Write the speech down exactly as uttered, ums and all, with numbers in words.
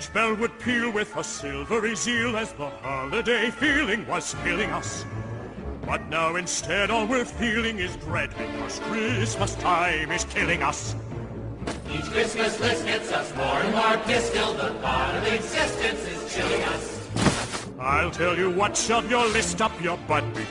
Each bell would peal with a silvery zeal as the holiday feeling was filling us. But now instead all we're feeling is dread because Christmas time is killing us. Each Christmas list gets us more and more distilled. The thought of existence is chilling us. I'll tell you what, shove your list up your butt.